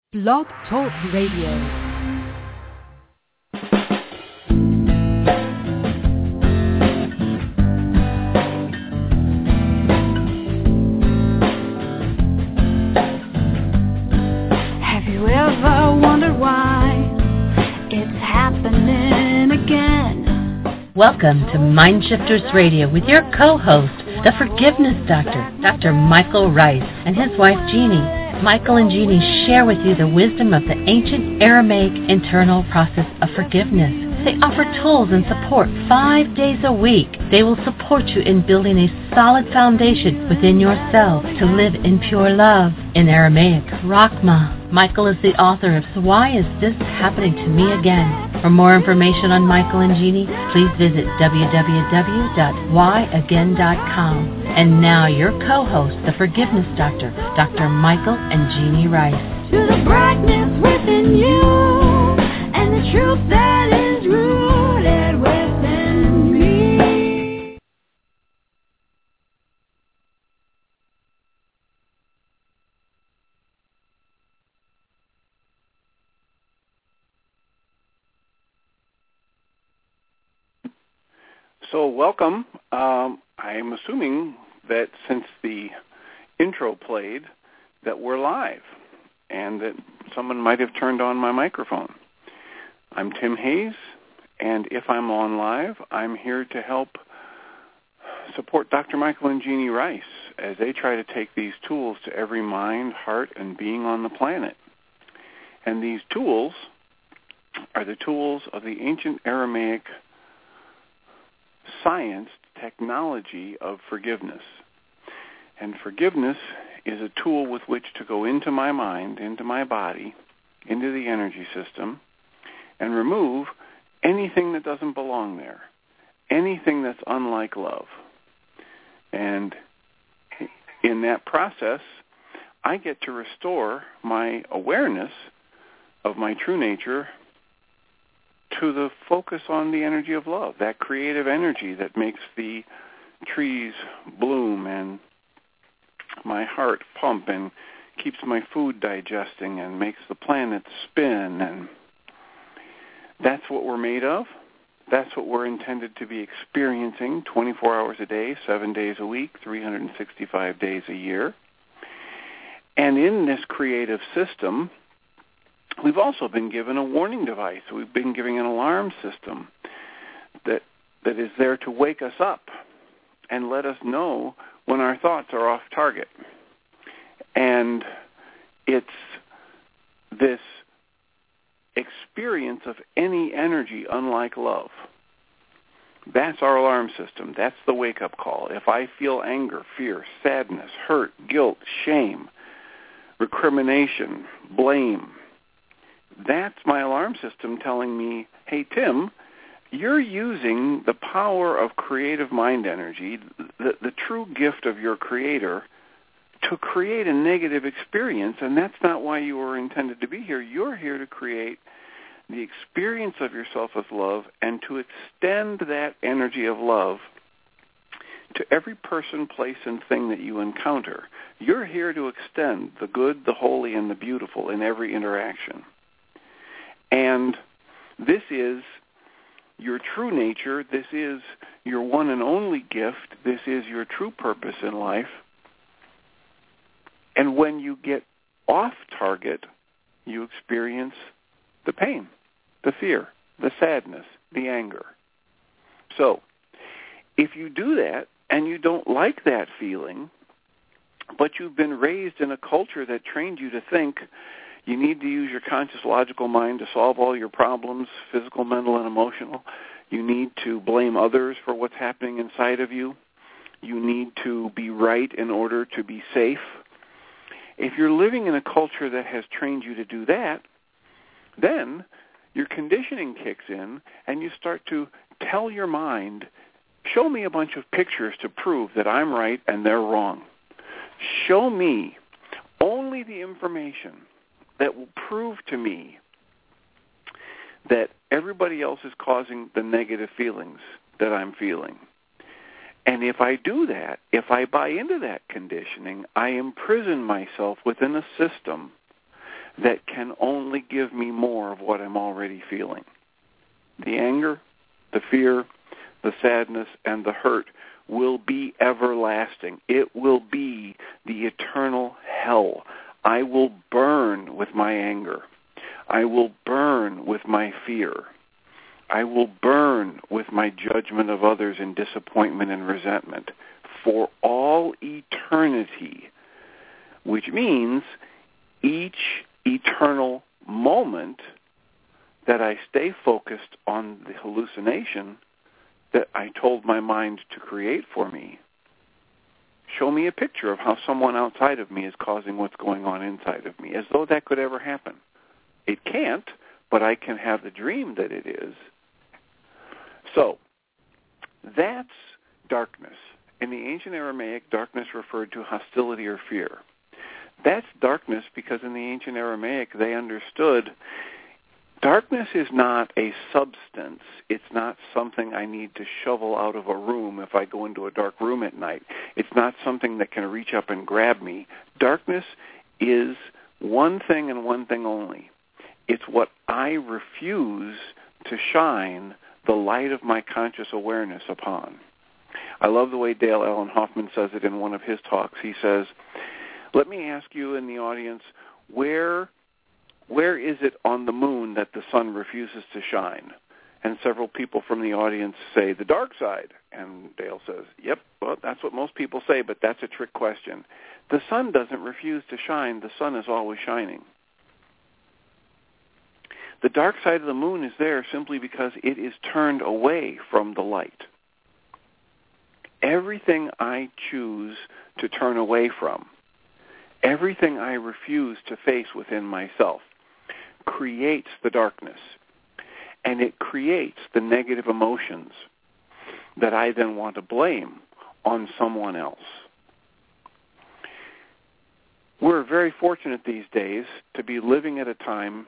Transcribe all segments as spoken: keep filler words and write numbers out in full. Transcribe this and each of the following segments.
Blog Talk Radio. Welcome to Mind Shifters Radio with your co-host, the Forgiveness Doctor, Doctor Michael Ryce, and his wife Jeanie. Michael and Jeanie share with you the wisdom of the ancient Aramaic internal process of forgiveness. They offer tools and support five days a week. They will support you in building a solid foundation within yourself to live in pure love. In Aramaic, Rachma. Michael is the author of So Why Is This Happening to Me Again? For more information on Michael and Jeanie, please visit w w w dot why again dot com. And now your co-host, the Forgiveness Doctor, Doctor Michael and Jeanie Ryce. To the brightness within you and the truth that is rooted within me. So welcome. Um, I'm assuming that since the intro played that we're live and that someone might have turned on my microphone. I'm Tim Hayes, and if I'm on live, I'm here to help support Doctor Michael and Jeanie Ryce as they try to take these tools to every mind, heart, and being on the planet. And these tools are the tools of the ancient Aramaic science, technology of forgiveness. And forgiveness is a tool with which to go into my mind, into my body, into the energy system, and remove anything that doesn't belong there, anything that's unlike love. And in that process, I get to restore my awareness of my true nature to the focus on the energy of love, that creative energy that makes the trees bloom and my heart pump and keeps my food digesting and makes the planet spin. And that's what we're made of. That's what we're intended to be experiencing twenty-four hours a day, seven days a week, three hundred sixty-five days a year. And in this creative system, we've also been given a warning device. We've been given an alarm system that that is there to wake us up and let us know when our thoughts are off target. And it's this experience of any energy unlike love. That's our alarm system. That's the wake-up call. If I feel anger, fear, sadness, hurt, guilt, shame, recrimination, blame, that's my alarm system telling me, hey, Tim, you're using the power of creative mind energy, the, the true gift of your creator, to create a negative experience, and that's not why you were intended to be here. You're here to create the experience of yourself as love and to extend that energy of love to every person, place, and thing that you encounter. You're here to extend the good, the holy, and the beautiful in every interaction. And this is your true nature. This is your one and only gift. This is your true purpose in life. And when you get off target, you experience the pain, the fear, the sadness, the anger. So if you do that and you don't like that feeling, but you've been raised in a culture that trained you to think you need to use your conscious logical mind to solve all your problems, physical, mental, and emotional. You need to blame others for what's happening inside of you. You need to be right in order to be safe. If you're living in a culture that has trained you to do that, then your conditioning kicks in and you start to tell your mind, show me a bunch of pictures to prove that I'm right and they're wrong. Show me only the information that will prove to me that everybody else is causing the negative feelings that I'm feeling. And if I do that, if I buy into that conditioning, I imprison myself within a system that can only give me more of what I'm already feeling. The anger, the fear, the sadness, and the hurt will be everlasting. It will be the eternal hell. I will burn with my anger. I will burn with my fear. I will burn with my judgment of others in disappointment and resentment for all eternity, which means each eternal moment that I stay focused on the hallucination that I told my mind to create for me, show me a picture of how someone outside of me is causing what's going on inside of me, as though that could ever happen. It can't, but I can have the dream that it is. So, that's darkness. In the ancient Aramaic, darkness referred to hostility or fear. That's darkness because in the ancient Aramaic, they understood darkness is not a substance. It's not something I need to shovel out of a room if I go into a dark room at night. It's not something that can reach up and grab me. Darkness is one thing and one thing only. It's what I refuse to shine the light of my conscious awareness upon. I love the way Dale Allen Hoffman says it in one of his talks. He says, let me ask you in the audience, where where is it on the moon that the sun refuses to shine? And several people from the audience say, the dark side. And Dale says, yep, well, that's what most people say, but that's a trick question. The sun doesn't refuse to shine. The sun is always shining. The dark side of the moon is there simply because it is turned away from the light. Everything I choose to turn away from, everything I refuse to face within myself, creates the darkness. And it creates the negative emotions that I then want to blame on someone else. We're very fortunate these days to be living at a time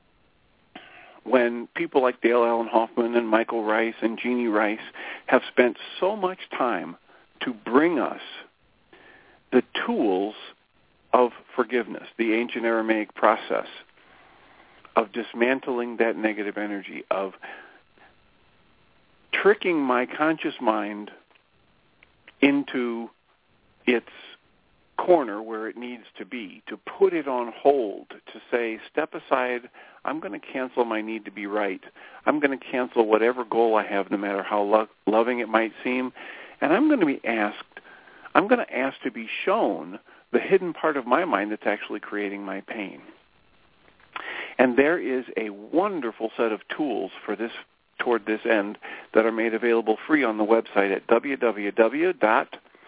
when people like Dale Allen Hoffman and Michael Rice and Jeannie Rice have spent so much time to bring us the tools of forgiveness, the ancient Aramaic process of dismantling that negative energy, of tricking my conscious mind into its corner where it needs to be, to put it on hold, to say, step aside, I'm going to cancel my need to be right. I'm going to cancel whatever goal I have, no matter how lo- loving it might seem, and I'm going to be asked, I'm going to ask to be shown the hidden part of my mind that's actually creating my pain. And there is a wonderful set of tools for this, toward this end, that are made available free on the website at w w w dot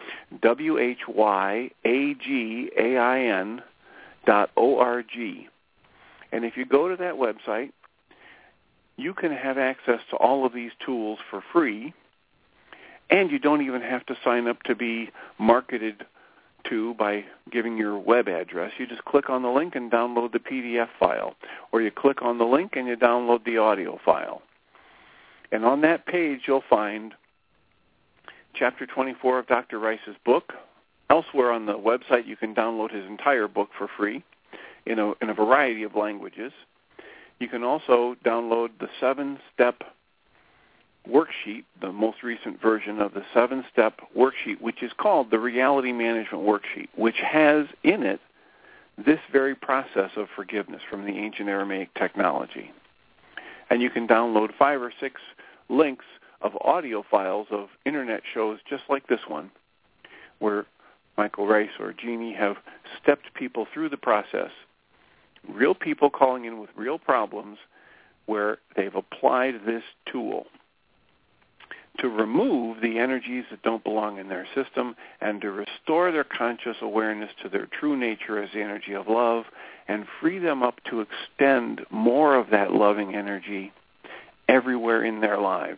whyagain dot org. And if you go to that website, you can have access to all of these tools for free, and you don't even have to sign up to be marketed to by giving your web address. You just click on the link and download the P D F file, or you click on the link and you download the audio file. And on that page, you'll find Chapter twenty-four of Doctor Rice's book. Elsewhere on the website, you can download his entire book for free in a, in a variety of languages. You can also download the seven-step worksheet, the most recent version of the seven-step worksheet, which is called the Reality Management Worksheet, which has in it this very process of forgiveness from the ancient Aramaic technology. And you can download five or six links of audio files of internet shows just like this one, where Michael Rice or Jeannie have stepped people through the process, real people calling in with real problems, where they've applied this tool to remove the energies that don't belong in their system and to restore their conscious awareness to their true nature as the energy of love and free them up to extend more of that loving energy everywhere in their lives.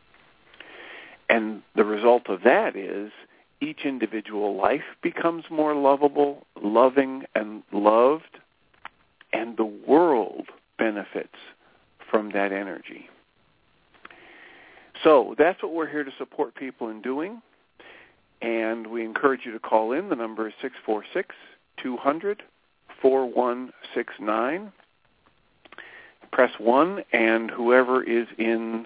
And the result of that is each individual life becomes more lovable, loving, and loved, and the world benefits from that energy. So that's what we're here to support people in doing, and we encourage you to call in. The number is six four six, two hundred, four one six nine. Press one, and whoever is in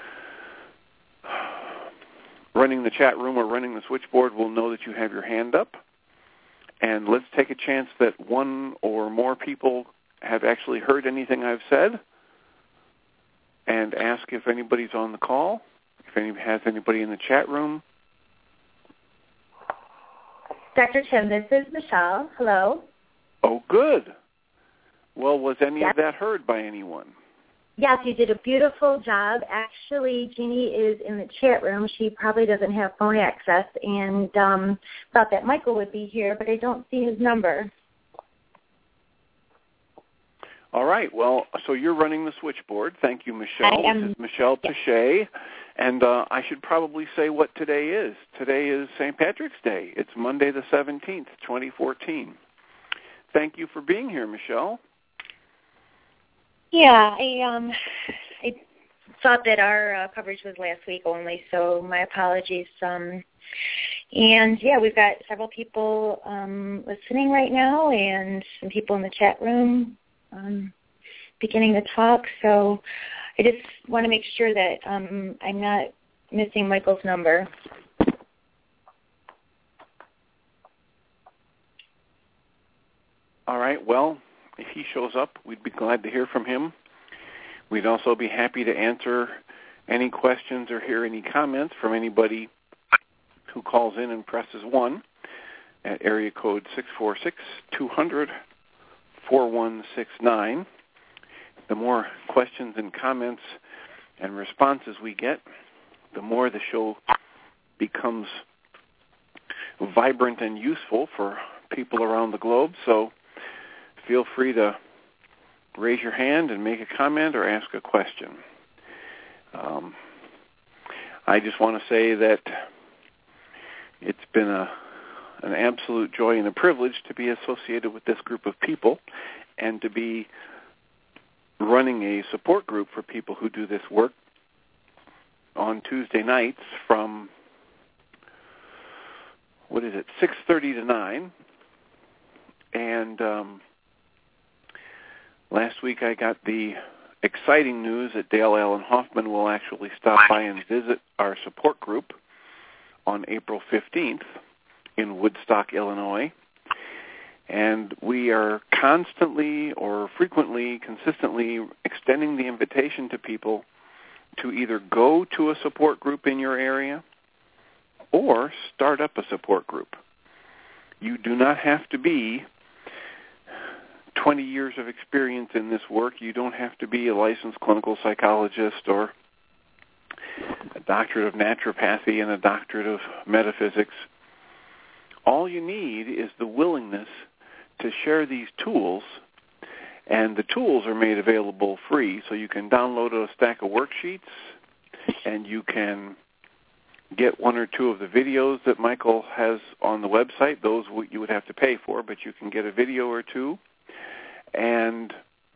running the chat room or running the switchboard will know that you have your hand up. And let's take a chance that one or more people have actually heard anything I've said, and ask if anybody's on the call, if any has anybody in the chat room. Doctor Tim, this is Michelle. Hello. Oh, good. Well, was any yes. of that heard by anyone? Yes, you did a beautiful job. Actually, Jeannie is in the chat room. She probably doesn't have phone access, and um, thought that Michael would be here, but I don't see his number. All right. Well, so you're running the switchboard. Thank you, Michelle. I am, this is Michelle yes. Pache. And uh, I should probably say what today is. Today is Saint Patrick's Day. It's Monday the seventeenth, twenty fourteen. Thank you for being here, Michelle. Yeah, I um, I thought that our uh, coverage was last week only, so my apologies. Um, and yeah, we've got several people um, listening right now, and some people in the chat room um, beginning to talk. So I just want to make sure that um, I'm not missing Michael's number. All right. Well, if he shows up, we'd be glad to hear from him. We'd also be happy to answer any questions or hear any comments from anybody who calls in and presses one at area code six four six, two hundred, four one six nine. The more questions and comments and responses we get, the more the show becomes vibrant and useful for people around the globe. So feel free to raise your hand and make a comment or ask a question. Um, I just want to say that it's been a, an absolute joy and a privilege to be associated with this group of people and to be running a support group for people who do this work on Tuesday nights from, what is it, six thirty to nine. And um, last week I got the exciting news that Dale Allen Hoffman will actually stop by and visit our support group on April fifteenth in Woodstock, Illinois. And we are constantly or frequently, consistently extending the invitation to people to either go to a support group in your area or start up a support group. You do not have to be twenty years of experience in this work. You don't have to be a licensed clinical psychologist or a doctorate of naturopathy and a doctorate of metaphysics. All you need is the willingness to share these tools, and the tools are made available free, so you can download a stack of worksheets, and you can get one or two of the videos that Michael has on the website. Those you would have to pay for, but you can get a video or two and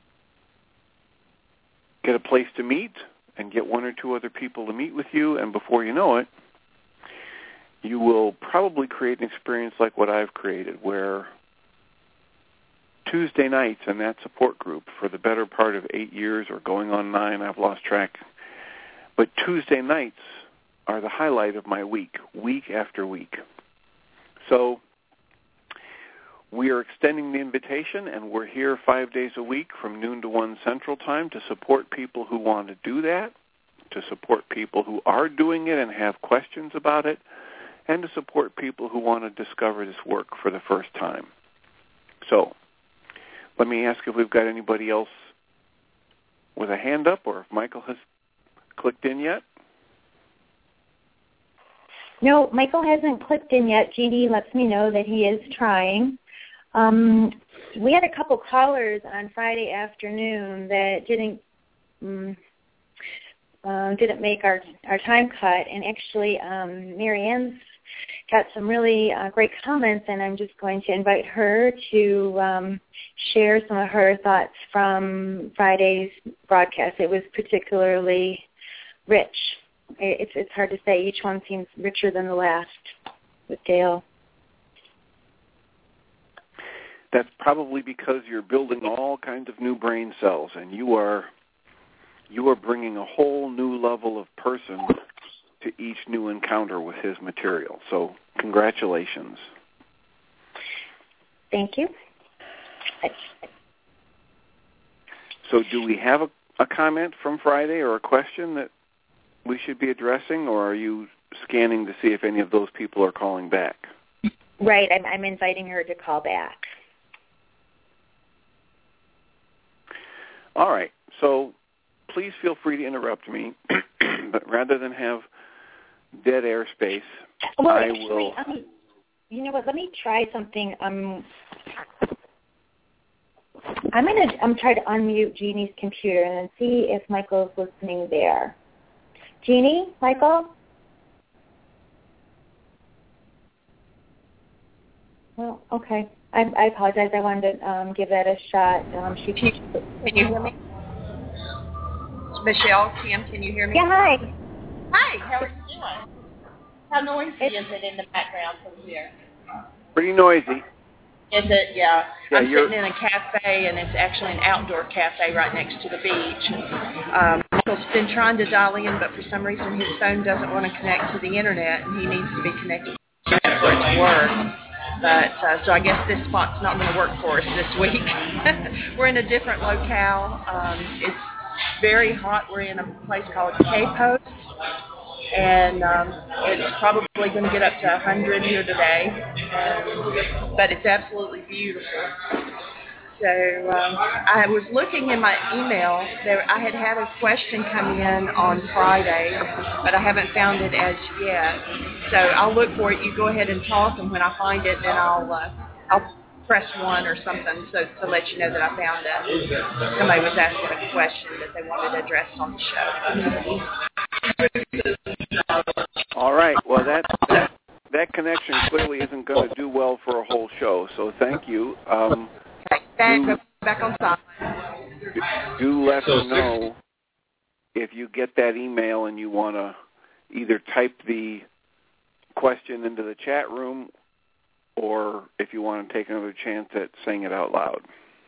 get a place to meet and get one or two other people to meet with you, and before you know it, you will probably create an experience like what I've created, where Tuesday nights in that support group for the better part of eight years or going on nine, I've lost track, but Tuesday nights are the highlight of my week, week after week. So we are extending the invitation, and we're here five days a week from noon to one Central Time to support people who want to do that, to support people who are doing it and have questions about it, and to support people who want to discover this work for the first time. So let me ask if we've got anybody else with a hand up, or if Michael has clicked in yet. No, Michael hasn't clicked in yet. Jeannie lets me know that he is trying. Um, we had a couple callers on Friday afternoon that didn't um, uh, didn't make our our time cut, and actually um, Mary Ann's got some really uh, great comments, and I'm just going to invite her to um, share some of her thoughts from Friday's broadcast. It was particularly rich. It's it's hard to say. Each one seems richer than the last with Dale. that's probably because you're building all kinds of new brain cells, and you are you are bringing a whole new level of person to each new encounter with his material. So congratulations. Thank you. So do we have a, a comment from Friday or a question that we should be addressing, or are you scanning to see if any of those people are calling back? Right. I'm, I'm inviting her to call back. All right. So please feel free to interrupt me, but rather than have dead airspace, well, I actually, will... Um, you know what? Let me try something. Um, I'm gonna I'm try to unmute Jeannie's computer and then see if Michael's listening there. Jeannie, Michael. Well, okay. I, I apologize. I wanted to um, give that a shot. Um, she can you hear me? Michelle, Kim, can you hear me? Yeah. Hi. Hi. How are you doing? How noisy it's, is it in the background from here? Pretty noisy. Is it? Yeah. yeah I'm you're... sitting in a cafe, and it's actually an outdoor cafe right next to the beach. Um, Michael's been trying to dial in, but for some reason his phone doesn't want to connect to the internet, and he needs to be connected to the internet for it to work. But uh, so I guess this spot's not going to work for us this week. We're in a different locale. Um, it's very hot. We're in a place called K-Post. And um, it's probably going to get up to one hundred here today, um, but it's absolutely beautiful. So um, I was looking in my email. There, I had had a question come in on Friday, but I haven't found it as yet. So I'll look for it. You go ahead and talk, and when I find it, then I'll uh, I'll press one or something so to let you know that I found it. Somebody was asking a question that they wanted addressed on the show. All right. Well, that, that that connection clearly isn't going to do well for a whole show. So thank you. Um, okay. Back, do, back on top. Do let me know if you get that email and you want to either type the question into the chat room, or if you want to take another chance at saying it out loud.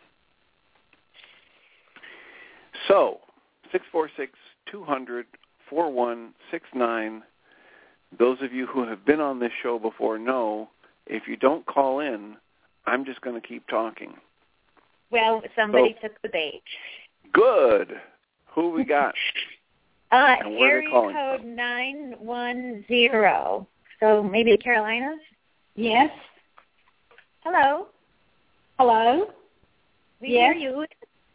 So, six four six, two hundred, four one six nine. Those of you who have been on this show before know if you don't call in, I'm just going to keep talking. Well, somebody so, took the bait. Good. Who we got? uh, and where area are they calling code from? nine one zero. So maybe the Carolinas? Yes. Hello. Hello. We yes. hear you.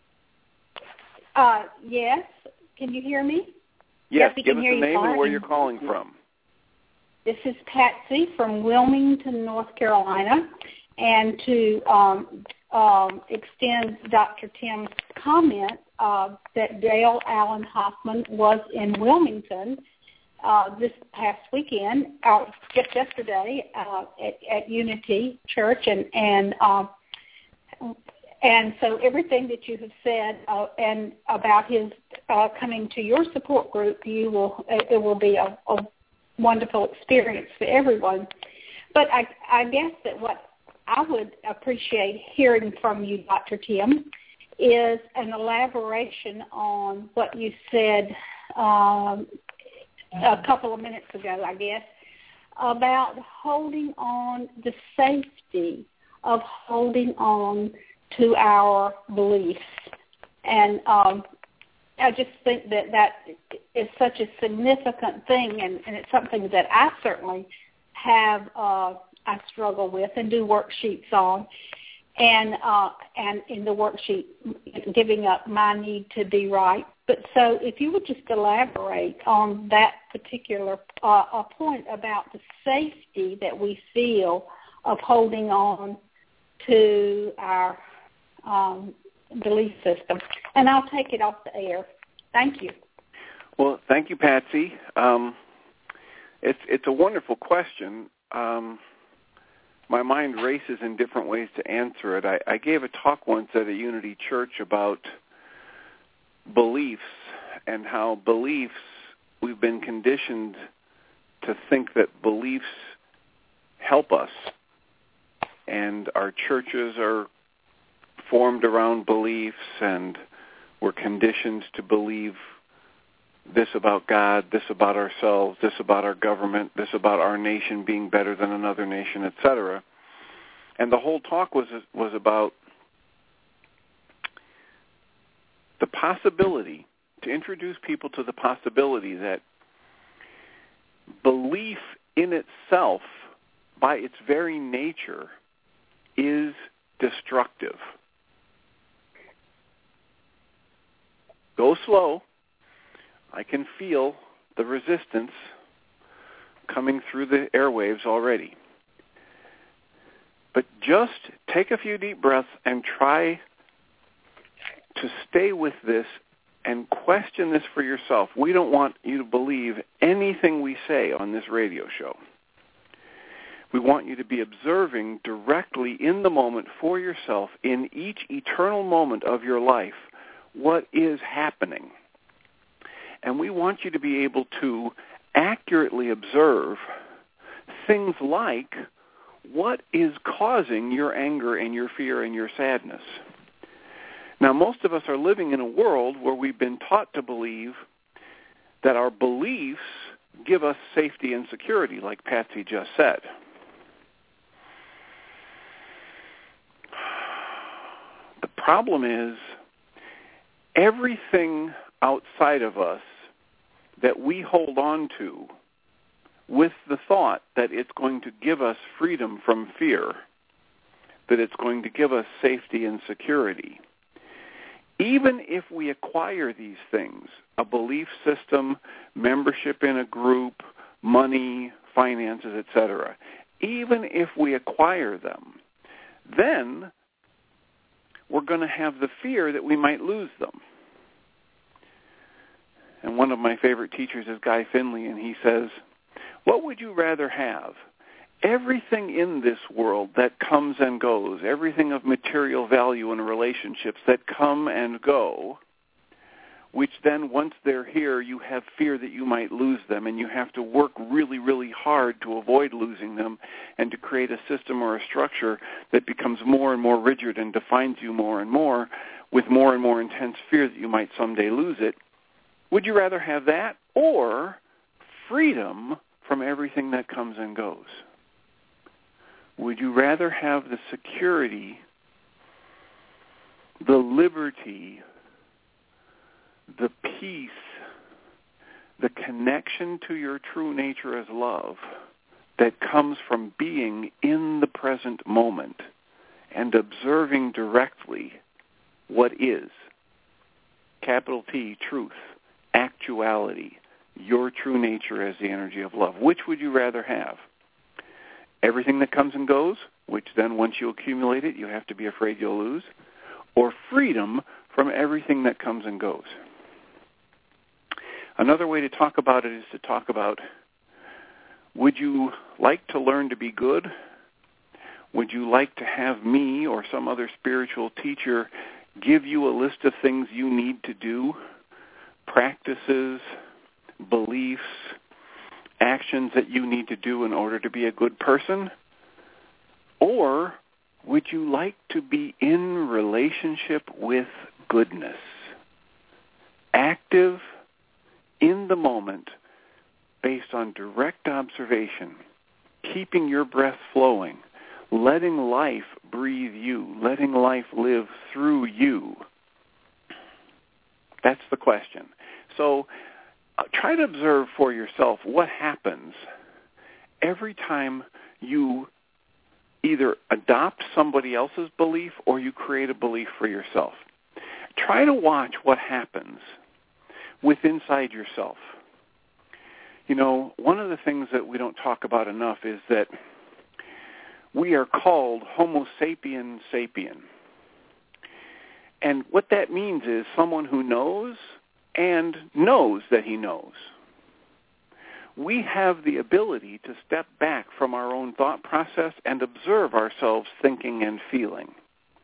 Uh, yes. Can you hear me? Yes, yes we give can us hear a you name calling. and where you're calling from. This is Patsy from Wilmington, North Carolina. And to um, um, extend Doctor Tim's comment uh, that Dale Allen Hoffman was in Wilmington uh, this past weekend, uh, just yesterday uh, at, at Unity Church, and and uh, and so everything that you have said uh, and about his uh, coming to your support group, you will it will be a, a wonderful experience for everyone. But I, I guess that what I would appreciate hearing from you, Doctor Tim, is an elaboration on what you said um, a couple of minutes ago, I guess, about holding on, the safety of holding on to our beliefs. And um, I just think that that is such a significant thing, and, and it's something that I certainly have uh, I struggle with and do worksheets on, and uh, and in the worksheet, giving up my need to be right. But so if you would just elaborate on that particular uh, a point about the safety that we feel of holding on to our um, belief system, and I'll take it off the air. Thank you. Well, thank you, Patsy. Um, it's it's a wonderful question. Um, my mind races in different ways to answer it. I, I gave a talk once at a Unity Church about beliefs and how beliefs, we've been conditioned to think that beliefs help us, and our churches are formed around beliefs, and we're conditioned to believe this about God, this about ourselves, this about our government, this about our nation being better than another nation, et cetera. And the whole talk was was about the possibility, to introduce people to the possibility that belief in itself, by its very nature, is destructive. Go slow. I can feel the resistance coming through the airwaves already. But just take a few deep breaths and try to stay with this and question this for yourself. We don't want you to believe anything we say on this radio show. We want you to be observing directly in the moment for yourself, in each eternal moment of your life, what is happening. And we want you to be able to accurately observe things like what is causing your anger and your fear and your sadness. Now, most of us are living in a world where we've been taught to believe that our beliefs give us safety and security, like Patsy just said. The problem is everything outside of us that we hold on to with the thought that it's going to give us freedom from fear, that it's going to give us safety and security. Even if we acquire these things, a belief system, membership in a group, money, finances, et cetera, even if we acquire them, then we're going to have the fear that we might lose them. And one of my favorite teachers is Guy Finley, and he says, what would you rather have? Everything in this world that comes and goes, everything of material value and relationships that come and go, which then once they're here, you have fear that you might lose them, and you have to work really, really hard to avoid losing them and to create a system or a structure that becomes more and more rigid and defines you more and more with more and more intense fear that you might someday lose it. Would you rather have that or freedom from everything that comes and goes? Would you rather have the security, the liberty, the peace, the connection to your true nature as love that comes from being in the present moment and observing directly what is, capital T, truth, actuality, your true nature as the energy of love? Which would you rather have? Everything that comes and goes, which then once you accumulate it, you have to be afraid you'll lose, or freedom from everything that comes and goes? Another way to talk about it is to talk about, would you like to learn to be good? Would you like to have me or some other spiritual teacher give you a list of things you need to do, practices, beliefs, actions that you need to do in order to be a good person? Or would you like to be in relationship with goodness, active, in the moment, based on direct observation, keeping your breath flowing, letting life breathe you, letting life live through you? That's the question. So uh, try to observe for yourself what happens every time you either adopt somebody else's belief or you create a belief for yourself. Try to watch what happens with inside yourself. You know, one of the things that we don't talk about enough is that we are called Homo sapien sapien. And what that means is someone who knows and knows that he knows. We have the ability to step back from our own thought process and observe ourselves thinking and feeling.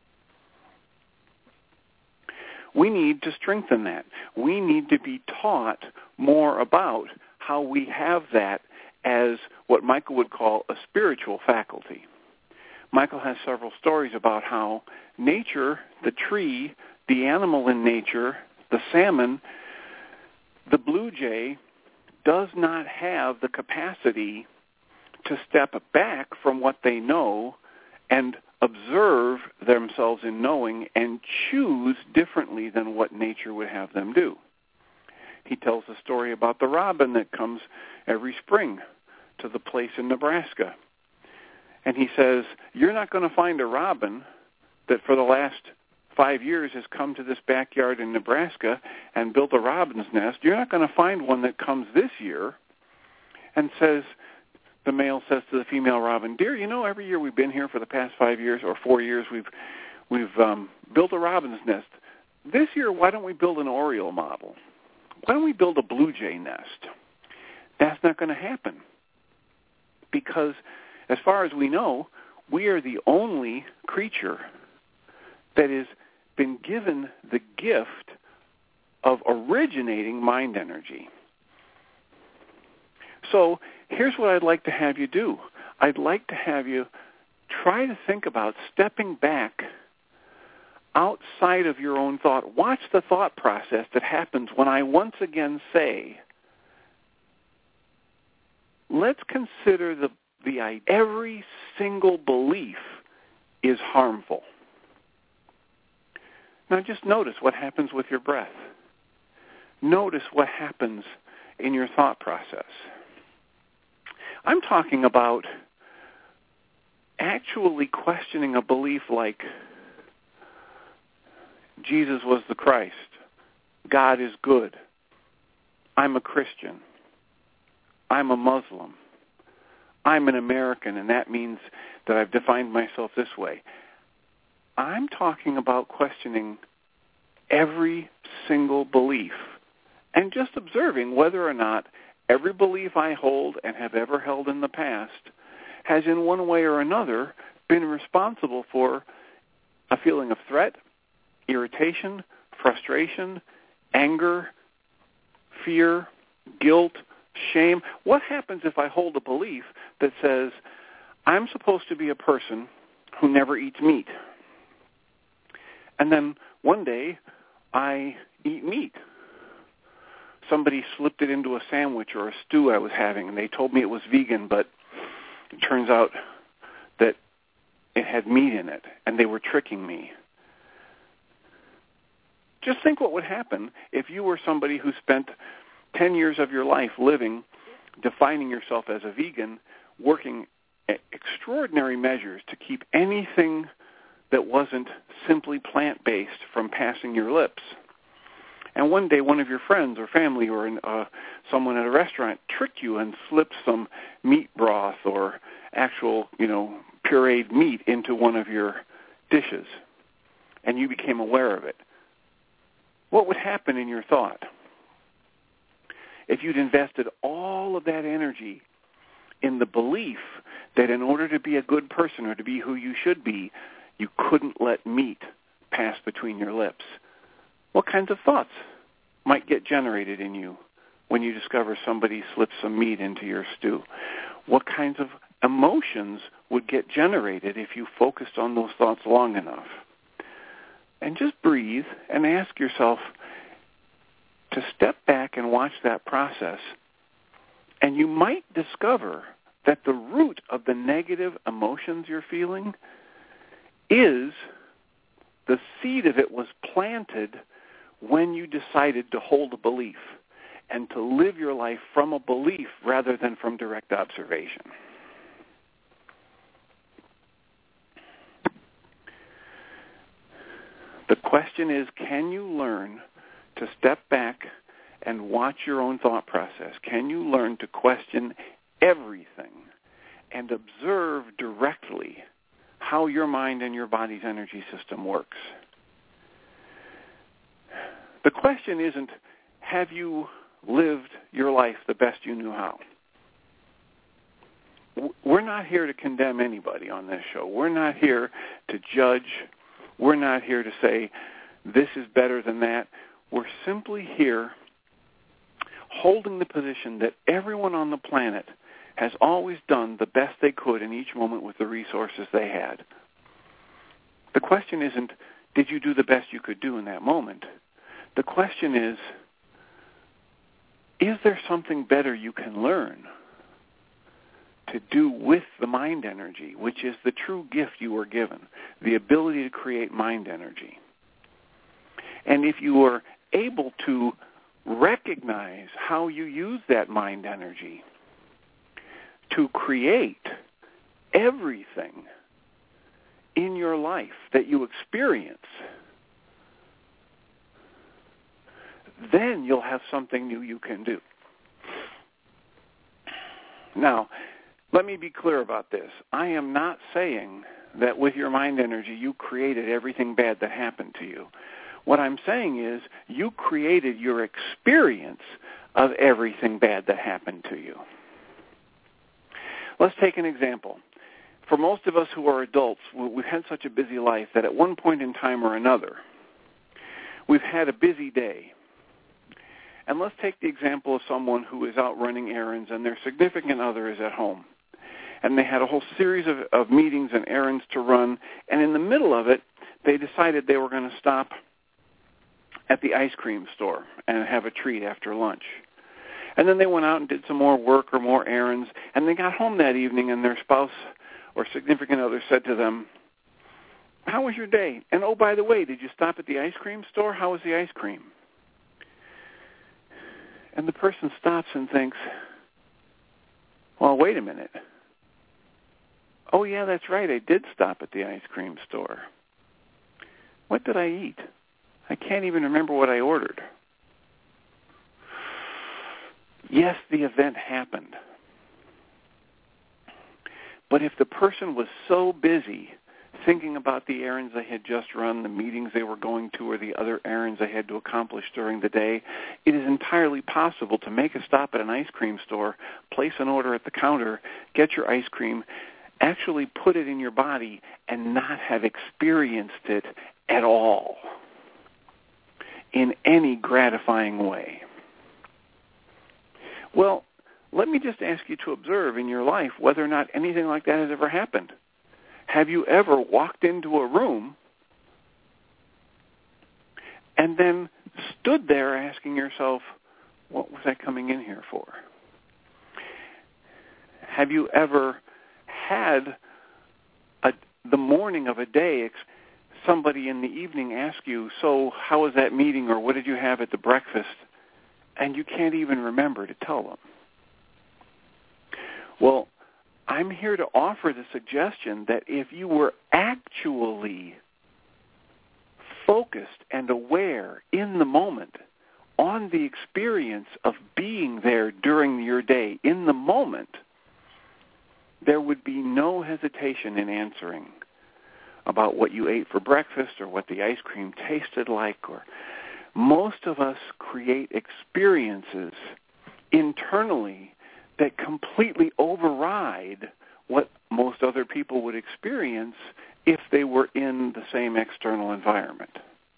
We need to strengthen that. We need to be taught more about how we have that as what Michael would call a spiritual faculty. Michael has several stories about how nature, the tree, the animal in nature, the salmon, the blue jay, does not have the capacity to step back from what they know and observe themselves in knowing and choose differently than what nature would have them do. He tells a story about the robin that comes every spring to the place in Nebraska. And he says, you're not going to find a robin that for the last five years has come to this backyard in Nebraska and built a robin's nest. You're not going to find one that comes this year and says, the male says to the female robin, dear, you know, every year we've been here for the past five years or four years, we've we've um, built a robin's nest. This year, why don't we build an oriole model? Why don't we build a blue jay nest? That's not going to happen because, as far as we know, we are the only creature that has been given the gift of originating mind energy. So here's what I'd like to have you do. I'd like to have you try to think about stepping back outside of your own thought. Watch the thought process that happens when I once again say, let's consider the, the every single belief is harmful. Now just notice what happens with your breath. Notice what happens in your thought process. I'm talking about actually questioning a belief like Jesus was the Christ, God is good, I'm a Christian, I'm a Muslim, I'm an American, and that means that I've defined myself this way. I'm talking about questioning every single belief and just observing whether or not every belief I hold and have ever held in the past has in one way or another been responsible for a feeling of threat, irritation, frustration, anger, fear, guilt, shame. What happens if I hold a belief that says, I'm supposed to be a person who never eats meat? And then one day I eat meat. Somebody slipped it into a sandwich or a stew I was having, and they told me it was vegan, but it turns out that it had meat in it, and they were tricking me. Just think what would happen if you were somebody who spent ten years of your life living, defining yourself as a vegan, working at extraordinary measures to keep anything that wasn't simply plant-based from passing your lips. And one day one of your friends or family or uh, someone at a restaurant tricked you and slipped some meat broth or actual, you know, pureed meat into one of your dishes, and you became aware of it. What would happen in your thought if you'd invested all of that energy in the belief that in order to be a good person or to be who you should be, you couldn't let meat pass between your lips? What kinds of thoughts might get generated in you when you discover somebody slipped some meat into your stew? What kinds of emotions would get generated if you focused on those thoughts long enough? And just breathe and ask yourself to step back and watch that process. And you might discover that the root of the negative emotions you're feeling is the seed of it was planted when you decided to hold a belief and to live your life from a belief rather than from direct observation. The question is, can you learn to step back and watch your own thought process? Can you learn to question everything and observe directly how your mind and your body's energy system works? The question isn't, have you lived your life the best you knew how? We're not here to condemn anybody on this show. We're not here to judge. We're not here to say, this is better than that. We're simply here holding the position that everyone on the planet has always done the best they could in each moment with the resources they had. The question isn't, did you do the best you could do in that moment? The question is, is there something better you can learn to do with the mind energy, which is the true gift you were given, the ability to create mind energy? And if you are able to recognize how you use that mind energy to create everything in your life that you experience, then you'll have something new you can do. Now, let me be clear about this. I am not saying that with your mind energy you created everything bad that happened to you. What I'm saying is you created your experience of everything bad that happened to you. Let's take an example. For most of us who are adults, we've had such a busy life that at one point in time or another, we've had a busy day. And let's take the example of someone who is out running errands and their significant other is at home. And they had a whole series of, of meetings and errands to run, and in the middle of it, they decided they were going to stop at the ice cream store and have a treat after lunch. And then they went out and did some more work or more errands, and they got home that evening and their spouse or significant other said to them, "How was your day? And oh, by the way, did you stop at the ice cream store? How was the ice cream?" And the person stops and thinks, well, wait a minute. Oh, yeah, that's right. I did stop at the ice cream store. What did I eat? I can't even remember what I ordered. Yes, the event happened. But if the person was so busy thinking about the errands they had just run, the meetings they were going to, or the other errands they had to accomplish during the day, it is entirely possible to make a stop at an ice cream store, place an order at the counter, get your ice cream, actually put it in your body, and not have experienced it at all in any gratifying way. Well, let me just ask you to observe in your life whether or not anything like that has ever happened. Have you ever walked into a room and then stood there asking yourself, what was I coming in here for? Have you ever had a, the morning of a day, somebody in the evening ask you, so how was that meeting, or what did you have at the breakfast? And you can't even remember to tell them. Well, I'm here to offer the suggestion that if you were actually focused and aware in the moment on the experience of being there during your day, in the moment, there would be no hesitation in answering about what you ate for breakfast or what the ice cream tasted like. Or most of us create experiences internally that completely override what most other people would experience if they were in the same external environment.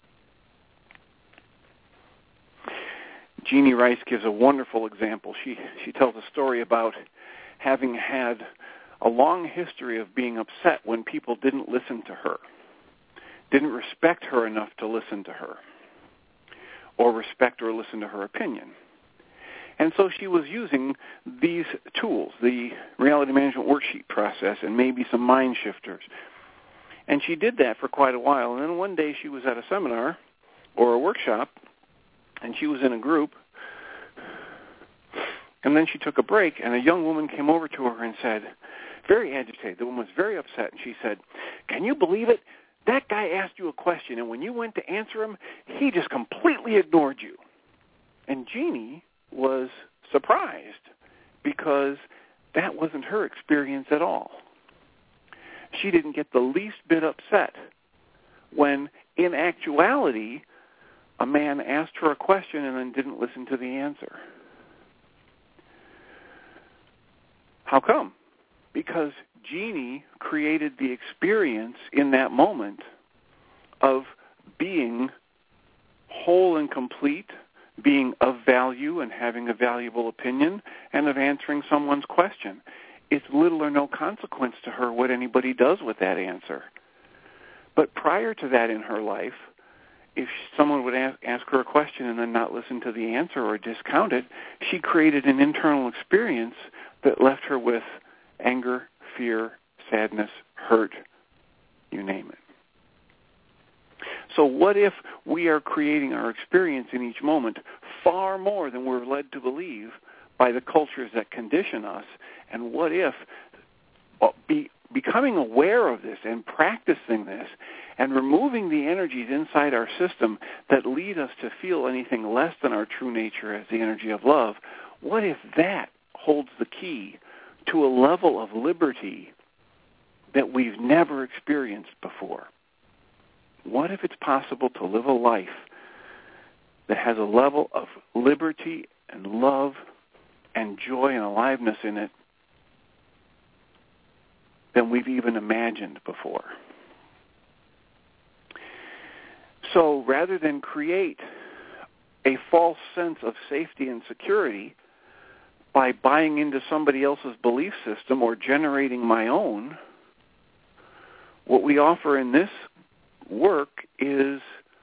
Jeannie Rice gives a wonderful example. She she tells a story about having had a long history of being upset when people didn't listen to her, didn't respect her enough to listen to her, or respect or listen to her opinion. And so she was using these tools, the reality management worksheet process and maybe some mind shifters. And she did that for quite a while. And then one day she was at a seminar or a workshop, and she was in a group. And then she took a break, and a young woman came over to her and said, very agitated, the woman was very upset, and she said, "Can you believe it? That guy asked you a question, and when you went to answer him, he just completely ignored you." And Jeannie was surprised because that wasn't her experience at all. She didn't get the least bit upset when, in actuality, a man asked her a question and then didn't listen to the answer. How come? Because Jeannie created the experience in that moment of being whole and complete, being of value and having a valuable opinion and of answering someone's question. It's little or no consequence to her what anybody does with that answer. But prior to that in her life, if someone would ask, ask her a question and then not listen to the answer or discount it, she created an internal experience that left her with anger, fear, sadness, hurt, you name it. So what if we are creating our experience in each moment far more than we're led to believe by the cultures that condition us? And what if well, be, becoming aware of this and practicing this and removing the energies inside our system that lead us to feel anything less than our true nature as the energy of love, what if that holds the key to a level of liberty that we've never experienced before? What if it's possible to live a life that has a level of liberty and love and joy and aliveness in it than we've even imagined before? So rather than create a false sense of safety and security by buying into somebody else's belief system or generating my own, what we offer in this work is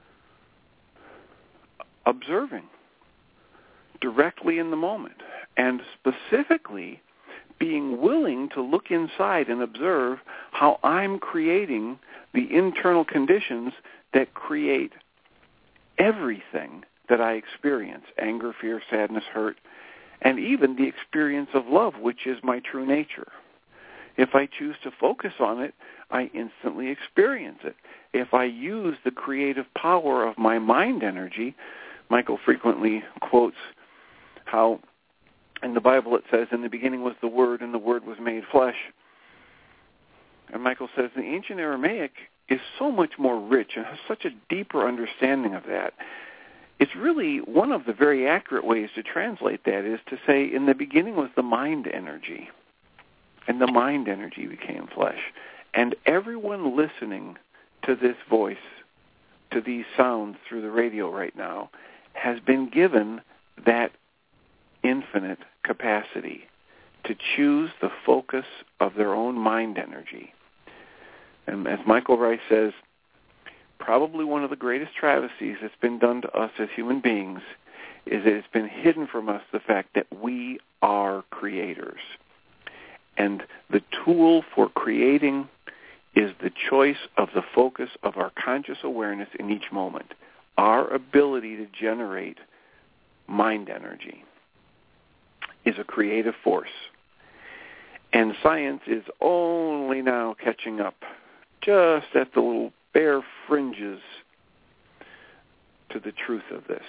observing directly in the moment, and specifically being willing to look inside and observe how I'm creating the internal conditions that create everything that I experience, anger, fear, sadness, hurt, and even the experience of love, which is my true nature. If I choose to focus on it, I instantly experience it. If I use the creative power of my mind energy, Michael frequently quotes how in the Bible it says, in the beginning was the Word, and the Word was made flesh. And Michael says the ancient Aramaic is so much more rich and has such a deeper understanding of that. It's really one of the very accurate ways to translate that is to say, in the beginning was the mind energy, and the mind energy became flesh. And everyone listening to this voice, to these sounds through the radio right now, has been given that infinite capacity to choose the focus of their own mind energy. And as Michael Rice says, probably one of the greatest travesties that's been done to us as human beings is that it's been hidden from us the fact that we are creators. And the tool for creating is the choice of the focus of our conscious awareness in each moment, our ability to generate mind energy is a creative force. And science is only now catching up just at the little bare fringes to the truth of this.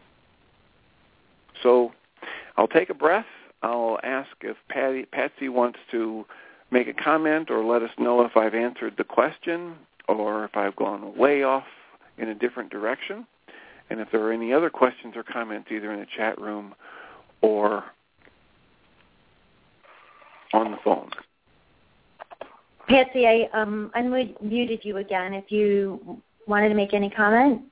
So I'll take a breath. I'll ask if Patty, Patsy wants to make a comment or let us know if I've answered the question or if I've gone way off in a different direction. And if there are any other questions or comments either in the chat room or on the phone. Patsy, I um, unmuted you again if you wanted to make any comment.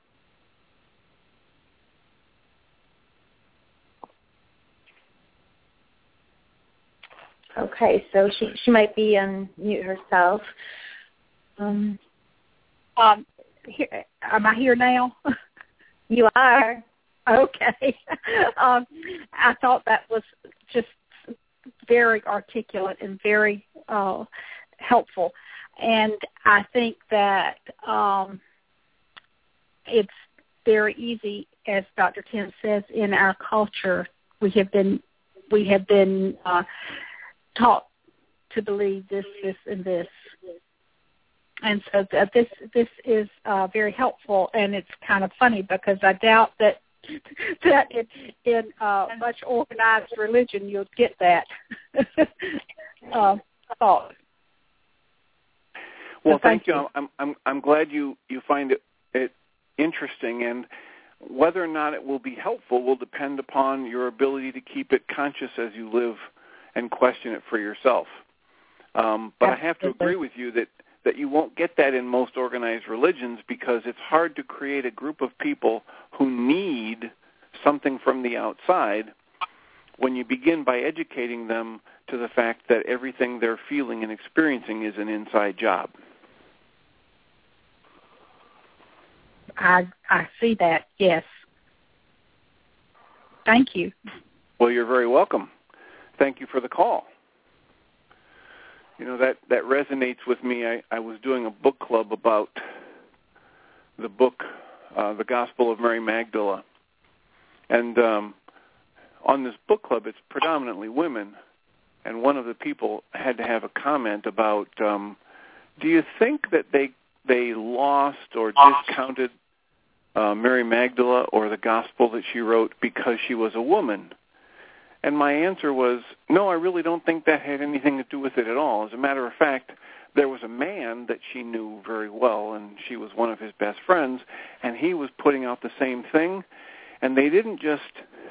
Okay, so she, she might be unmute herself. Um, um, here, am I here now? You are. Okay. um, I thought that was just very articulate and very uh, helpful. And I think that um, it's very easy, as Doctor Tim says, in our culture, we have been we have been uh, taught to believe this, this, and this. And so th- this this is uh, very helpful, and it's kind of funny because I doubt that that in, in uh, much organized religion you'll get that uh, thought. Well, so thank, thank you. you. I'm I'm I'm glad you, you find it, it interesting, and whether or not it will be helpful will depend upon your ability to keep it conscious as you live and question it for yourself. Um, but Absolutely. I have to agree with you that, that you won't get that in most organized religions because it's hard to create a group of people who need something from the outside when you begin by educating them to the fact that everything they're feeling and experiencing is an inside job. I I see that, yes. Thank you. Well, you're very welcome. Thank you for the call. You know, that, that resonates with me. I, I was doing a book club about the book, uh, The Gospel of Mary Magdalene. And um, on this book club, it's predominantly women. And one of the people had to have a comment about, um, do you think that they they lost or discounted uh, Mary Magdalene or the gospel that she wrote because she was a woman? And my answer was, no, I really don't think that had anything to do with it at all. As a matter of fact, there was a man that she knew very well, and she was one of his best friends, and he was putting out the same thing, and they didn't just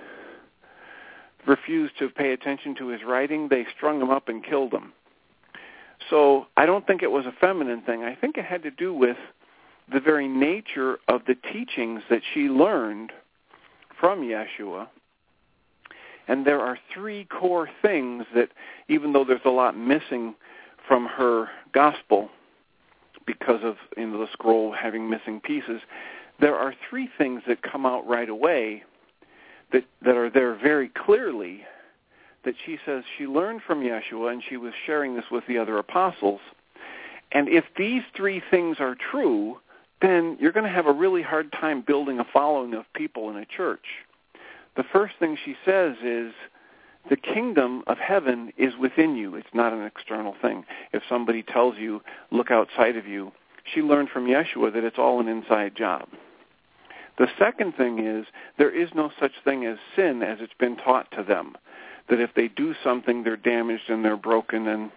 refuse to pay attention to his writing, they strung him up and killed him. So I don't think it was a feminine thing. I think it had to do with the very nature of the teachings that she learned from Yeshua. And there are three core things that, even though there's a lot missing from her gospel because of, you know, the scroll having missing pieces, there are three things that come out right away that, that are there very clearly that she says she learned from Yeshua, and she was sharing this with the other apostles. And if these three things are true, then you're going to have a really hard time building a following of people in a church. The first thing she says is, the kingdom of heaven is within you. It's not an external thing. If somebody tells you, look outside of you, she learned from Yeshua that it's all an inside job. The second thing is, there is no such thing as sin as it's been taught to them, that if they do something, they're damaged and they're broken. And,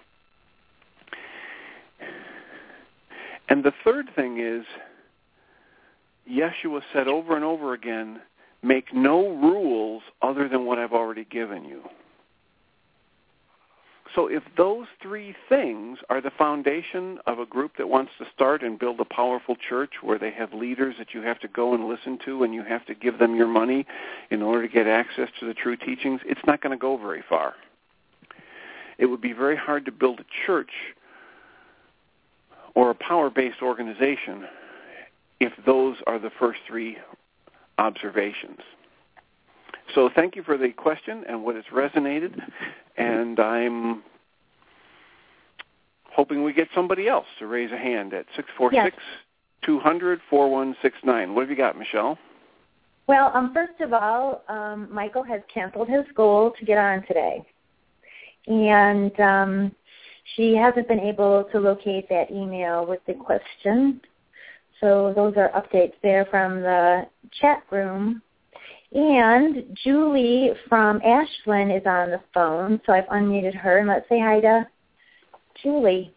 and the third thing is, Yeshua said over and over again, make no rules other than what I've already given you. So if those three things are the foundation of a group that wants to start and build a powerful church where they have leaders that you have to go and listen to and you have to give them your money in order to get access to the true teachings, it's not going to go very far. It would be very hard to build a church or a power-based organization if those are the first three observations. So thank you for the question and what has resonated, and I'm hoping we get somebody else to raise a hand at six four six, two hundred, four one six nine. What have you got, Michelle? Well, um, first of all, um, Michael has canceled his goal to get on today, and um, she hasn't been able to locate that email with the question. So those are updates there from the chat room. And Julie from Ashland is on the phone, so I've unmuted her. And let's say hi to Julie.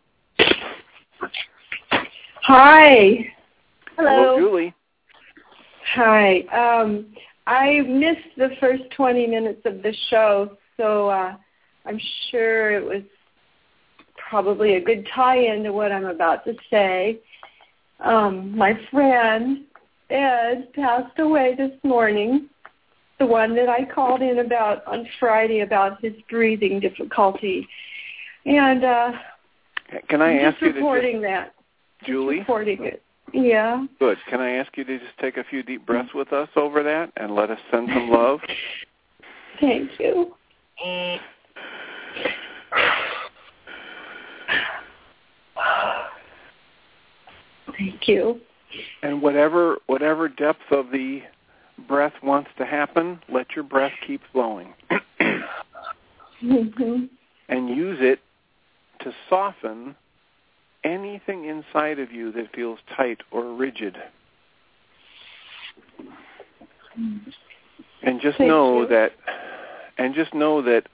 Hi. Hello. Hello, Julie. Hi. Um, I missed the first twenty minutes of the show, so uh, I'm sure it was probably a good tie-in to what I'm about to say. Um, my friend, Ed, passed away this morning, the one that I called in about on Friday about his breathing difficulty. And uh, Can I I'm ask just you to reporting just, that. Julie? Just reporting it. Yeah. Good. Can I ask you to just take a few deep breaths with us over that and let us send some love? Thank you. Thank you. And whatever whatever depth of the breath wants to happen, let your breath keep flowing. Mm-hmm. And use it to soften anything inside of you that feels tight or rigid. And just Thank know you. that and just know that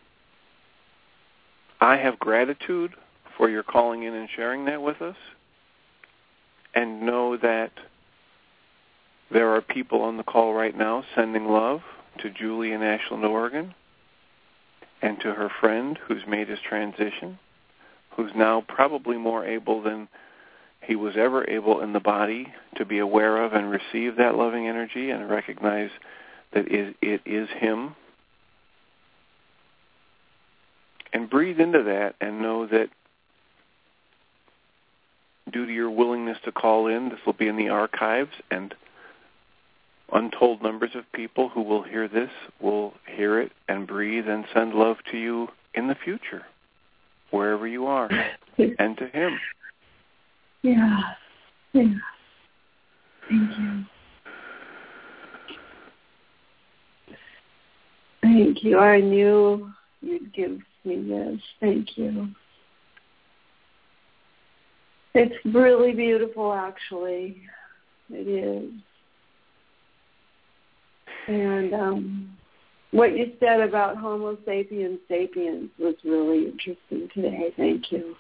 I have gratitude for your calling in and sharing that with us. And know that there are people on the call right now sending love to Julie in Ashland, Oregon, and to her friend who's made his transition, who's now probably more able than he was ever able in the body to be aware of and receive that loving energy and recognize that is, it is him. And breathe into that and know that due to your willingness to call in, this will be in the archives, and untold numbers of people who will hear this will hear it and breathe and send love to you in the future, wherever you are, and to him. Yeah. Yeah. Thank you. Thank you. I knew you'd give me this. Thank you. It's really beautiful, actually. It is. And um, what you said about Homo sapiens sapiens was really interesting today. Thank you.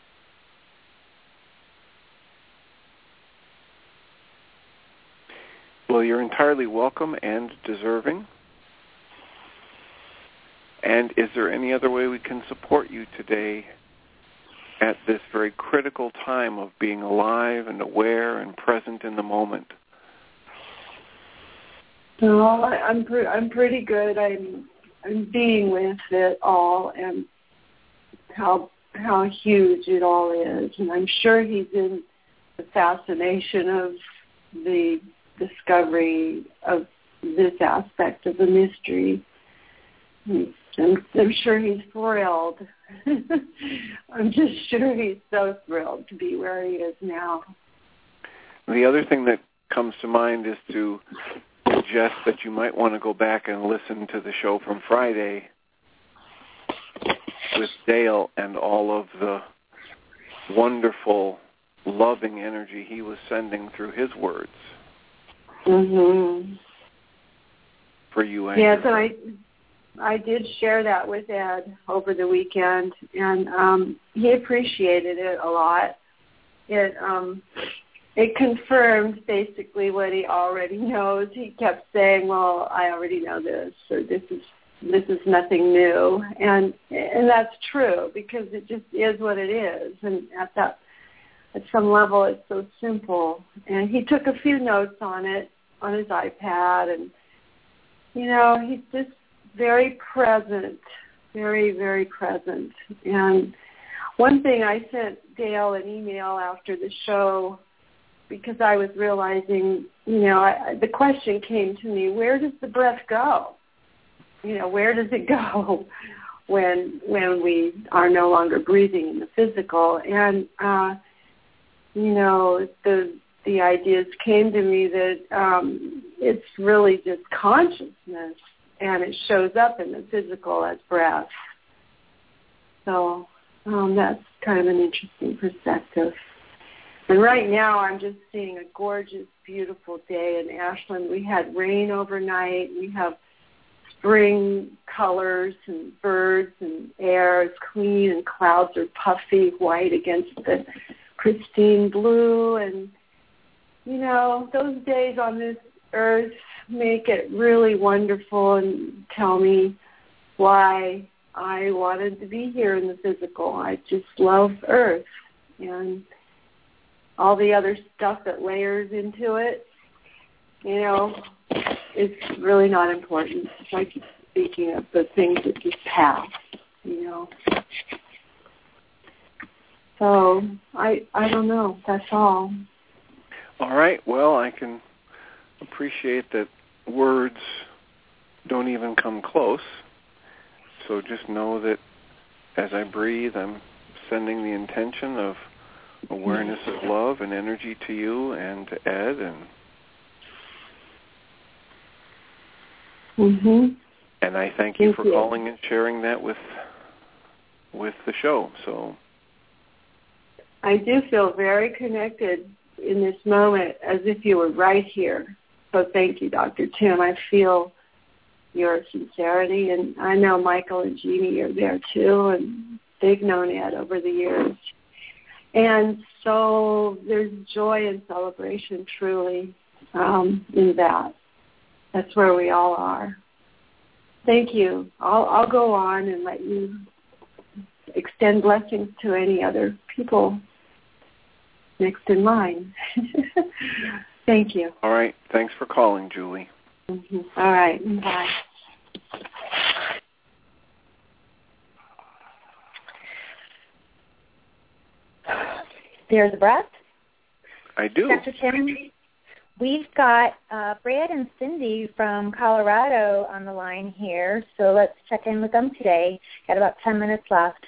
Well, you're entirely welcome and deserving. And is there any other way we can support you today at this very critical time of being alive and aware and present in the moment? No, I, I'm pre- I'm pretty good. I'm I'm being with it all and how how huge it all is, and I'm sure he's in the fascination of the discovery of this aspect of the mystery. I'm, I'm sure he's thrilled. I'm just sure he's so thrilled to be where he is now. The other thing that comes to mind is to suggest that you might want to go back and listen to the show from Friday with Dale and all of the wonderful, loving energy he was sending through his words. Mm-hmm. For you and yes, your and I I did share that with Ed over the weekend, and um, he appreciated it a lot. It um, it confirmed basically what he already knows. He kept saying, "Well, I already know this," or "This is this is nothing new," and and that's true because it just is what it is, and at that at some level, it's so simple. And he took a few notes on it on his iPad, and you know, he's just very present, very, very present. And one thing, I sent Dale an email after the show because I was realizing, you know, I, the question came to me, where does the breath go? You know, where does it go when when we are no longer breathing in the physical? And, uh, you know, the the ideas came to me that um, it's really just consciousness, and it shows up in the physical as breath. So um, that's kind of an interesting perspective. And right now I'm just seeing a gorgeous, beautiful day in Ashland. We had rain overnight. We have spring colors and birds, and air is clean, and clouds are puffy white against the pristine blue. And, you know, those days on this earth make it really wonderful and tell me why I wanted to be here in the physical. I just love Earth, and all the other stuff that layers into it, you know, it's really not important. It's like speaking of the things that just pass, you know. So I I don't know. That's all. All right. Well, I can appreciate that words don't even come close. So just know that as I breathe, I'm sending the intention of awareness of love and energy to you and to Ed, and mm-hmm. and I thank you thank for you. calling and sharing that with with the show. So I do feel very connected in this moment, as if you were right here. So thank you, Doctor Tim. I feel your sincerity, and I know Michael and Jeannie are there too, and they've known Ed over the years. And so there's joy and celebration, truly, um, in that. That's where we all are. Thank you. I'll, I'll go on and let you extend blessings to any other people next in line. Thank you. All right. Thanks for calling, Julie. Mm-hmm. All right. Bye. There's a breath. I do. Doctor Tim, we've got uh, Brad and Cindy from Colorado on the line here, so let's check in with them today. Got about ten minutes left.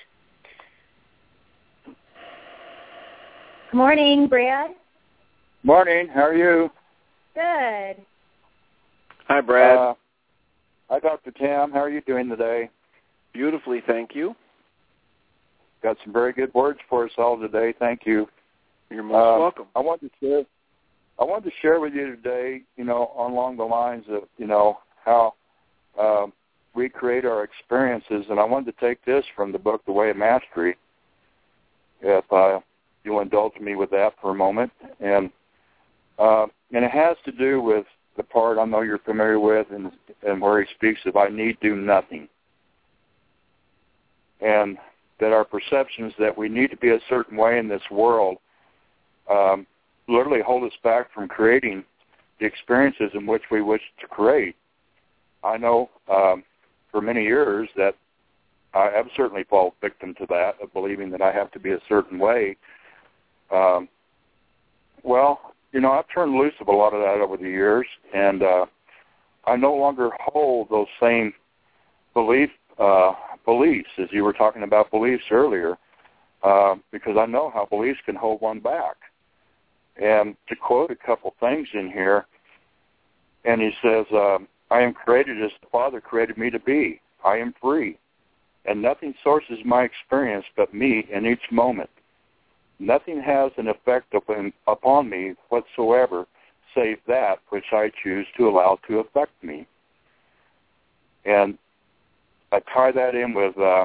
Good morning, Brad. Morning. How are you? Good. Hi, Brad. Uh, hi, Doctor Tim. How are you doing today? Beautifully, thank you. Got some very good words for us all today. Thank you. You're most uh, welcome. I wanted to share. I wanted to share with you today, you know, along the lines of, you know, how um, we create our experiences, and I wanted to take this from the book, The Way of Mastery. If uh, you'll indulge me with that for a moment, and uh, and it has to do with the part I know you're familiar with, and and where he speaks of I need do nothing, and that our perceptions that we need to be a certain way in this world um, literally hold us back from creating the experiences in which we wish to create. I know um, for many years that I have certainly fallen victim to that, of believing that I have to be a certain way. Um, well, you know, I've turned loose of a lot of that over the years, and uh, I no longer hold those same belief uh, beliefs, as you were talking about beliefs earlier, uh, because I know how beliefs can hold one back. And to quote a couple things in here, and he says, uh, I am created as the Father created me to be. I am free, and nothing sources my experience but me in each moment. Nothing has an effect upon, upon me whatsoever, save that which I choose to allow to affect me. And I tie that in with uh,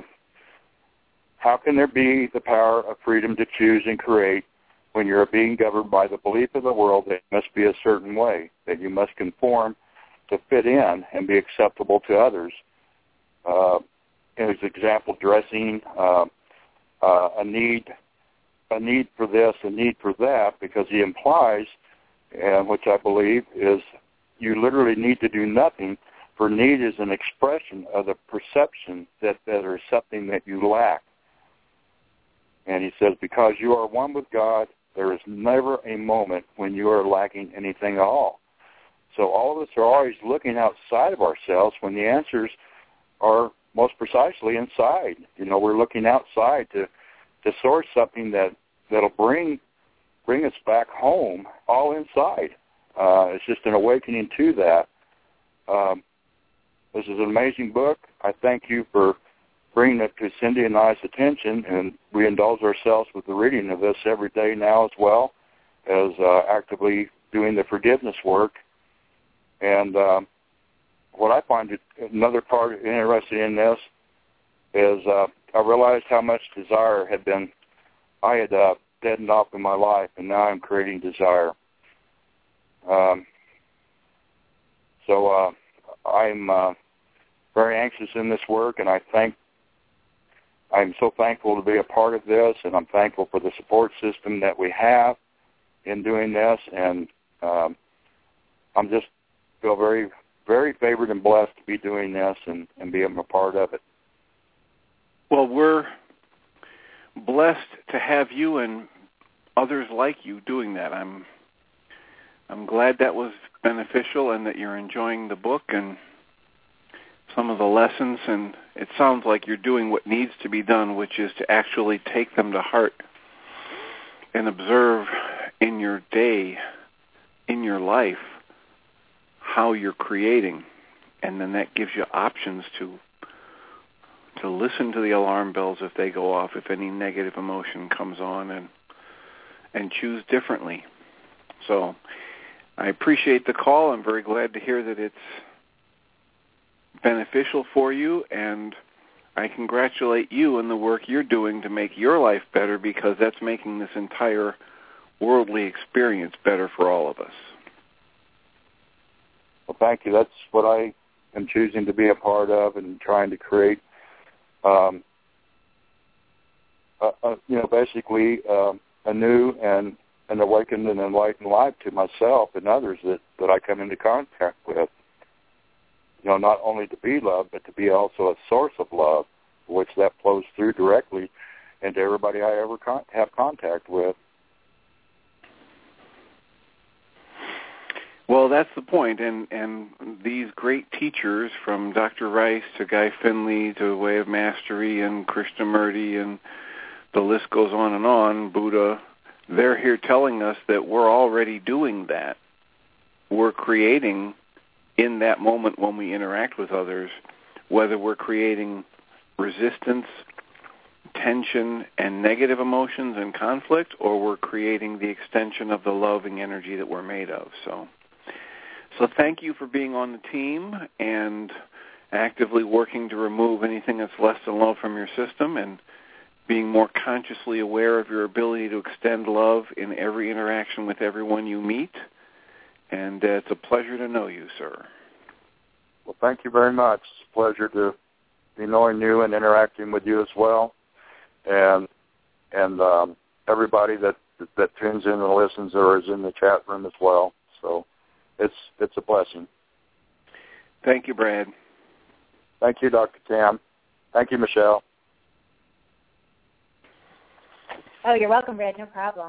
how can there be the power of freedom to choose and create when you're being governed by the belief of the world that you must be a certain way, that you must conform to fit in and be acceptable to others. Uh, in his example, dressing, uh, uh, a need a need for this, a need for that, because he implies, and which I believe is you literally need to do nothing, for need is an expression of the perception that there is something that you lack. And he says, because you are one with God, there is never a moment when you are lacking anything at all. So all of us are always looking outside of ourselves when the answers are most precisely inside. You know, we're looking outside to, to source something that, that'll bring bring us back home all inside. Uh, it's just an awakening to that. Um, this is an amazing book. I thank you for bringing it to Cindy and I's attention, and we indulge ourselves with the reading of this every day now as well as uh, actively doing the forgiveness work. And um, what I find it, another part interesting in this is uh, I realized how much desire had been, I had uh, deadened off in my life, and now I'm creating desire. Um, so uh, I'm uh, very anxious in this work, and I thank I'm so thankful to be a part of this, and I'm thankful for the support system that we have in doing this, and um, I'm just feel very, very favored and blessed to be doing this and, and being a part of it. Well, we're blessed to have you and others like you doing that. I'm I'm glad that was beneficial and that you're enjoying the book and some of the lessons, and it sounds like you're doing what needs to be done, which is to actually take them to heart and observe in your day, in your life, how you're creating, and then that gives you options to to listen to the alarm bells if they go off, if any negative emotion comes on, and and choose differently. So I appreciate the call. I'm very glad to hear that it's beneficial for you, and I congratulate you in the work you're doing to make your life better, because that's making this entire worldly experience better for all of us. Well, thank you. That's what I am choosing to be a part of and trying to create, um, a, a, you know, basically um, a new and an awakened and enlightened life to myself and others that, that I come into contact with. you know, not only to be loved, but to be also a source of love, which that flows through directly into everybody I ever con- have contact with. Well, that's the point, and and these great teachers, from Doctor Rice to Guy Finley to Way of Mastery and Krishnamurti, and the list goes on and on, Buddha, they're here telling us that we're already doing that. We're creating in that moment when we interact with others, whether we're creating resistance, tension, and negative emotions and conflict, or we're creating the extension of the loving energy that we're made of. So, so thank you for being on the team and actively working to remove anything that's less than love from your system, and being more consciously aware of your ability to extend love in every interaction with everyone you meet. And uh, it's a pleasure to know you, sir. Well, thank you very much. It's a pleasure to be knowing you and interacting with you as well, and and um, everybody that that tunes in and listens or is in the chat room as well. So it's it's a blessing. Thank you, Brad. Thank you, Doctor Tam. Thank you, Michelle. Oh, you're welcome, Brad. No problem.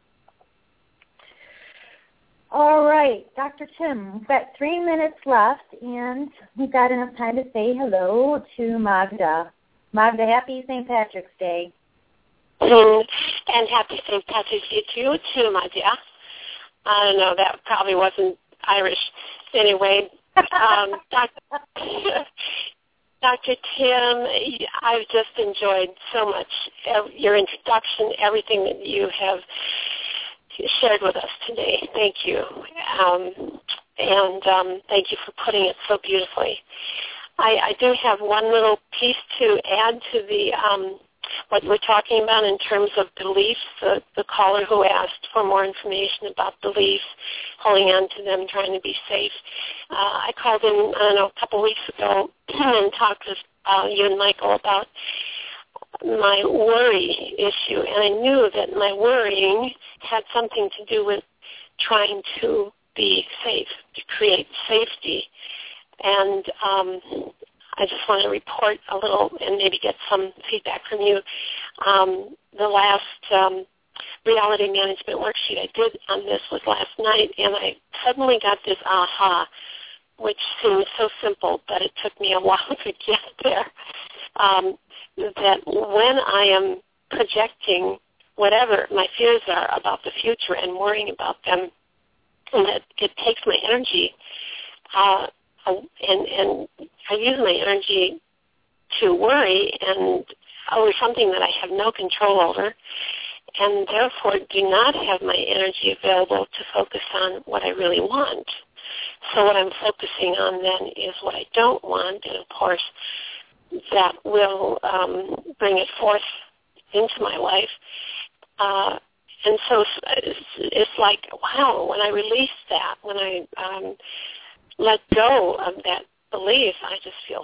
All right, Doctor Tim, we've got three minutes left, and we've got enough time to say hello to Magda. Magda, happy Saint Patrick's Day. Mm, and happy Saint Patrick's Day to you, too, my dear. I don't know, that probably wasn't Irish anyway. Um, Doctor Doctor Tim, I've just enjoyed so much your introduction, everything that you have shared with us today. Thank you. Um, and um, thank you for putting it so beautifully. I, I do have one little piece to add to the um, what we're talking about in terms of beliefs. The, the caller who asked for more information about beliefs, holding on to them, trying to be safe. Uh, I called in, I don't know, a couple weeks ago and talked with uh, you and Michael about my worry issue, and I knew that my worrying had something to do with trying to be safe, to create safety. And um, I just want to report a little and maybe get some feedback from you. Um, the last um, reality management worksheet I did on this was last night, and I suddenly got this aha, which seems so simple, but it took me a while to get there. Um, that when I am projecting whatever my fears are about the future and worrying about them, and that it takes my energy, uh, and, and I use my energy to worry and over something that I have no control over, and therefore do not have my energy available to focus on what I really want. So what I'm focusing on then is what I don't want, and of course that will um, bring it forth into my life. Uh, and so it's, it's like, wow, when I release that, when I um, let go of that belief, I just feel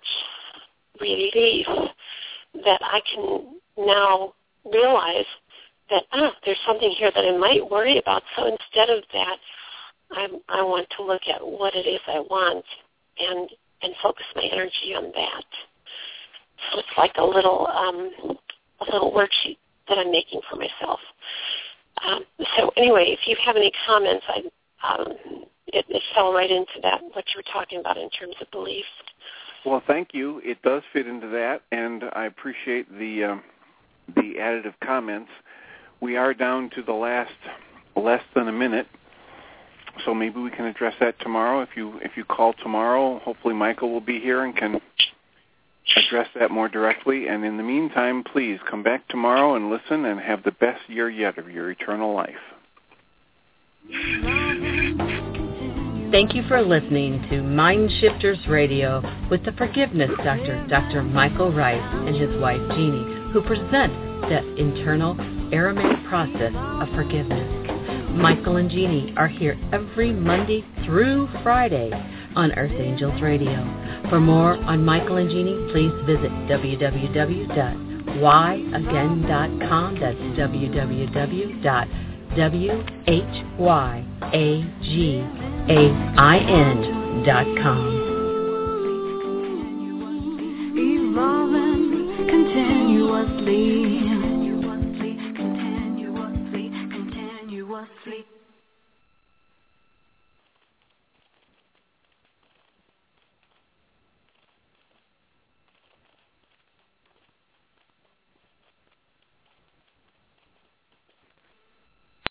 such relief that I can now realize that, oh, there's something here that I might worry about. So instead of that, I, I want to look at what it is I want and, and focus my energy on that. So it's like a little um, a little worksheet that I'm making for myself. Um, so anyway, if you have any comments, I, um, it, it fell right into that, what you were talking about in terms of beliefs. Well, thank you. It does fit into that, and I appreciate the um, the additive comments. We are down to the last less than a minute, so maybe we can address that tomorrow. If you if you call tomorrow, hopefully Michael will be here and can address that more directly. And in the meantime, please come back tomorrow and listen and have the best year yet of your eternal life. Thank you for listening to Mind Shifters Radio with the Forgiveness Doctor, Doctor Michael Rice, and his wife Jeanie, who present the internal Aramaic process of forgiveness. Michael and Jeanie are here every Monday through Friday on Earth Angels Radio. For more on Michael and Jeanie, please visit w w w dot why again dot com. That's w w w dot why again dot com. sleep.